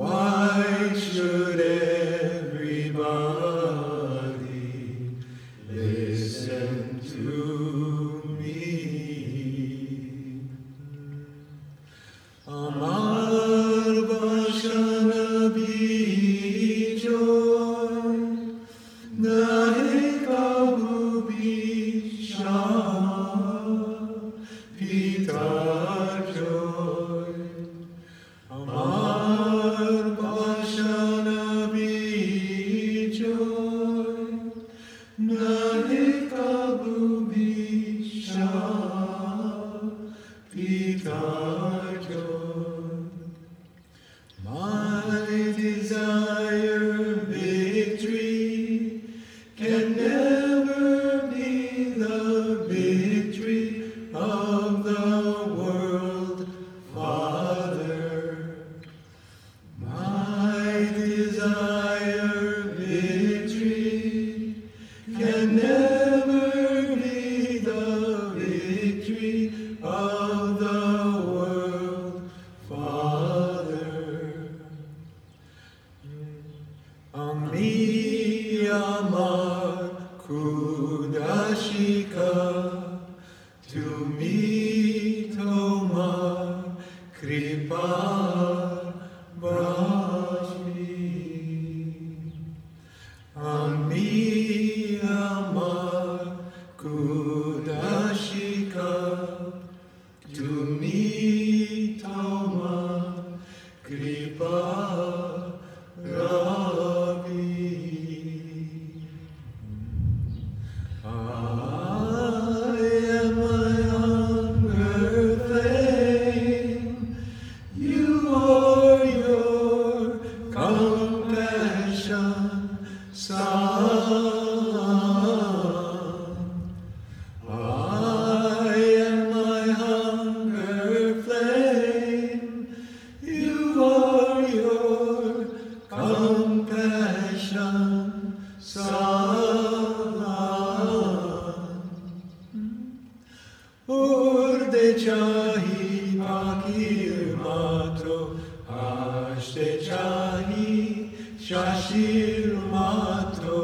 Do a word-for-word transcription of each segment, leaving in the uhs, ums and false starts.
Why should everybody listen to me? Amar Vashana Bijoy Nahe Kabu Bisha Pitar Joy Amar Vashana Bijoy Nahe Kabu Bisha Pitar Joy. My desire victory can never be the victory of the world, Father. My desire victory can never be the victory of the world, Father. Ami Amar Kudashika to me Tomar Kripa Brashmi. Ami Amar Kudashika to me Tomar Kripa Ravi. I am my hunger flame. You are your compassion, Son. I am my hunger flame. You are your compassion, Son. Urde chahi pakir matro, ashte chahi shashir matro,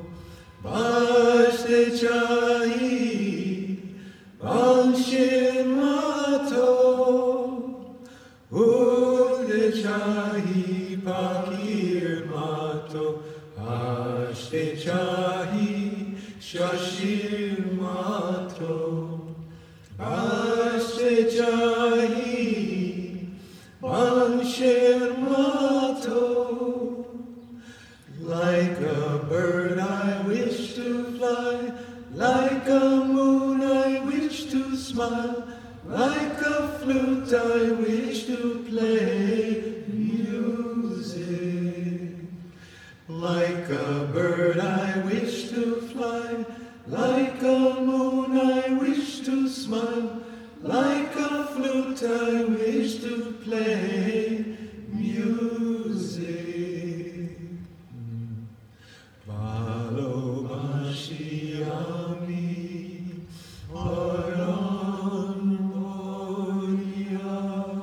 bashte chahi banshir matro. Urde chahi pakir matro, ashte chahi shashir matro. Ashte chahi banshir matro. Like a bird I wish to fly, like a moon I wish to smile, like a flute I wish to play music. Like a bird I wish to fly, like a moon I wish to smile, like a flute I wish to play music. Valobashi ami Aran Moria,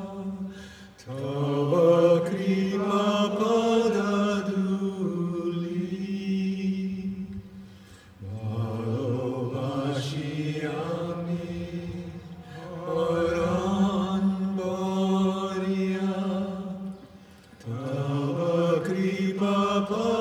Tava Kripa Padaduli. Valobashi ami Aran Moria, Tava Kripa Padaduli.